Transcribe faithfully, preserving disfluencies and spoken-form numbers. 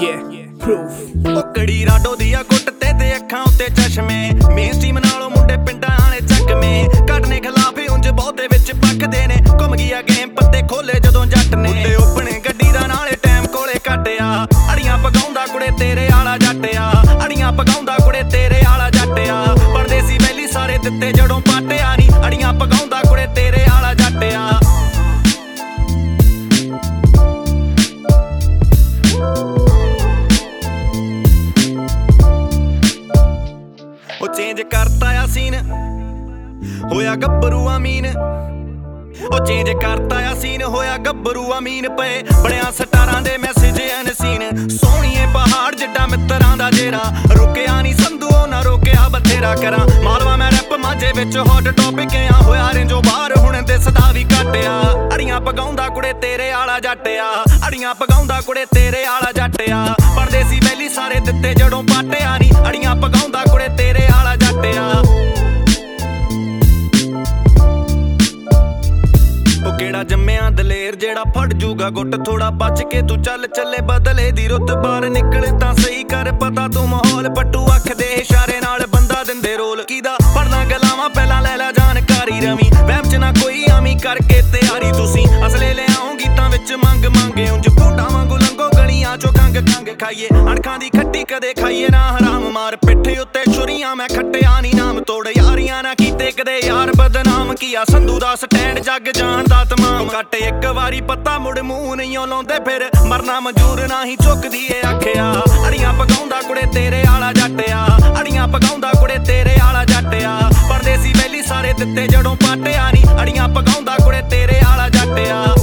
Yeah, proof. ਕੁੜੀ ਰਾਡੋ ਦੀ ਆ ਗੁੱਟ ਤੇ ਤੇ ਅੱਖਾਂ ਉੱਤੇ ਚਸ਼ਮੇ ਮੇਨ ਸਟ੍ਰੀਮ ਨਾਲੋਂ ਮੁੰਡੇ ਪਿੰਡਾਂ ਵਾਲੇ ਚੱਕਵੇਂ ਕੱਢਨੇ ਖਿਲਾਫ ਉਂਝ ਬਹੁਤੇ ਵਿੱਚ ਪੱਕਦੇ ਨੇ ਘੁੰਮ ਗਿਆ ਗੇਮ ਪੱਤੇ ਖੋਲੇ ਜਦੋਂ ਜੱਟ ਨੇ ਉੱਤੇ ਓਪਣੇ ਗੱਡੀ ਦਾ ਨਾਲੇ ਟਾਈਮ ਕੋਲੇ ਕੱਟਿਆ ਅੜੀਆਂ ਪਕਾਉਂਦਾ ਕੁੜੇ ਤੇਰੇ ਆਲਾ ਜੱਟਿਆ ਅੜੀਆਂ ਪਕਾਉਂਦਾ ਕੁੜੇ ਤੇਰੇ ਆਲਾ ਜੱਟਿਆ ਪਰਦੇਸੀ ਵੈਲੀ ਸਾਰੇ ਦਿੱਤੇ ਜੜੋਂ ਪਾਟਿਆ ਨਹੀਂ ਅੜੀਆਂ ਪਕਾਉਂਦਾ ਕੁੜੇ ਤੇਰੇ ਆਲਾ ਜੱਟਿਆ ਉਹ ਚੇਂਜ ਕਰਤਾ ਆ ਸੀਨ ਹੋਇਆ ਗੱਭਰੂ ਅਮੀਨ ਉਹ ਚੇਂਜ ਕਰਤਾ ਆ ਸੀਨ ਹੋਇਆ ਗੱਭਰੂ ਅਮੀਨ ਪਏ ਬਣਿਆ ਸਟਾਰਾਂ ਦੇ ਮੈਸੇਜ ਅਨਸੀਨ ਸੋਹਣੀਏ ਪਹਾੜ ਜਿੱਡਾ ਮਿੱਤਰਾਂ ਦਾ ਜੇਰਾ ਰੁਕਿਆ ਨਹੀਂ ਸੰਧੂ ਉਹ ਨਾ ਰੋਕਿਆ ਬਥੇਰਾ ਕਰਾਂ ਮਾਲਵਾ ਮੈਂ ਰੈਪ ਮਾਝੇ ਵਿੱਚ ਹੌਟ ਟੌਪਿਕ ਆ ਹੋਇਆ ਰੇਂਜੋ ਬਾਹਰ ਹੁਣ ਦਿਸਦਾ ਵੀ ਘਟਿਆ ਅੜੀਆਂ ਪਗਾਉਂਦਾ ਕੁੜੇ ਤੇਰੇ ਆਲਾ ਜੱਟਿਆ ਅੜੀਆਂ ਪਗਾਉਂਦਾ ਕੁੜੇ ਤੇਰੇ ਆਲਾ ਜੱਟਿਆ ਪਰਦੇਸੀ ਵੈਲੀ ਸਾਰੇ ਦਿੱਤੇ ਜੜੋਂ ਪਾਟਿਆ ਨਹੀਂ ਅੜੀਆਂ ਪਗਾਉਂਦਾ ਕੁੜੇ ਤੇਰੇ ਆਲਾ ਜੱਟਿਆ ਉਹ ਕਿਹੜਾ ਜੰਮਿਆ ਦਲੇਰ ਜਿਹੜਾ ਫੜ ਜੂਗਾ ਗੁੱਟ ਥੋੜਾ ਬਚ ਕੇ ਤੂੰ ਚੱਲ ਚੱਲੇ ਬਦਲੇ ਦੀ ਰੁੱਤ ਬਾਹਰ ਨਿਕਲ ਤਾਂ ਸਹੀ ਕਰ ਪਤਾ ਤੂੰ ਮਾਹੌਲ ਪੱਟੂ ਅੱਖ ਦੇ ਇਸ਼ਾਰੇ ਨਾਲ ਬੰਦਾ ਦਿੰਦੇ ਰੋਲ ਕਿਦਾ ਪੜਨਾ ਗਲਾਵਾਂ ਪਹਿਲਾਂ ਲੈ ਲੈ ਜਾਣਕਾਰੀ ਰਵੀ ਵਹਿਮ ਚ ਨਾ ਕੋਈ ਆਮੀ ਕਰਕੇ ਤਿਆਰੀ ਤੁਸੀਂ ਅਸਲੇ ਲੈ ਆਉਂ ਗੀਤਾਂ ਵਿੱਚ ਮੰਗ ਮੰਗੇ ਉਂਝ ਫੂਟਾਂ ਵਾਂਗੂ ਲੰਘੋ ਗਲੀਆਂ ਚੋਂ ਕੰਗ ਕੰਗ ਖਾਈਏ ਅਣਖਾਂ ਦੀ ਖੱਟੀ ਕਦੇ ਖਾਈਏ ਨਾ ਹਰਾਮ ਮਾਰ ਪਿੱਠੇ ਉੱਤੇ ਛੁਰੀਆਂ ਮੈਂ ਖੱਟਿਆ ਨੀ ਨਾਮ ਤੋੜ ਯਾਰੀਆਂ ਨਾ ਕੀਤੇ ਕਦੇ ਯਾਰ ਬਦਨਾਮ ਕੀਆ ਸੰਧੂ ਦਾ ਸਟੈਂਡ ਜੱਗ ਜਾਣ ਦਾ ਤਮਾਮ ਕੱਟ ਇੱਕ ਵਾਰੀ ਪੱਤਾ ਮੁੜ ਮੂੰਹ ਨਹੀਂ ਲਾਉਂਦੇ ਫਿਰ ਮਰਨਾ ਮਨਜ਼ੂਰ ਨਹੀਂ ਝੁਕਦੀ ਏ ਆਖਿਆ ਅੜੀਆਂ ਪਕਾਉਂਦਾ ਕੁੜੇ ਤੇਰੇ ਆਲਾ ਜੱਟਿਆ ਅੜੀਆਂ ਪਕਾਉਂਦਾ ਕੁੜੇ ਤੇਰੇ ਆਲਾ ਜੱਟਿਆ ਪਰਦੇਸੀ ਵੈਲੀ ਸਾਰੇ ਦਿੱਤੇ ਜੜੋਂ ਪਾਟਿਆ ਨਹੀਂ ਅੜੀਆਂ ਪਕਾਉਂਦਾ ਕੁੜੇ ਤੇਰੇ ਆਲਾ ਜੱਟਿਆ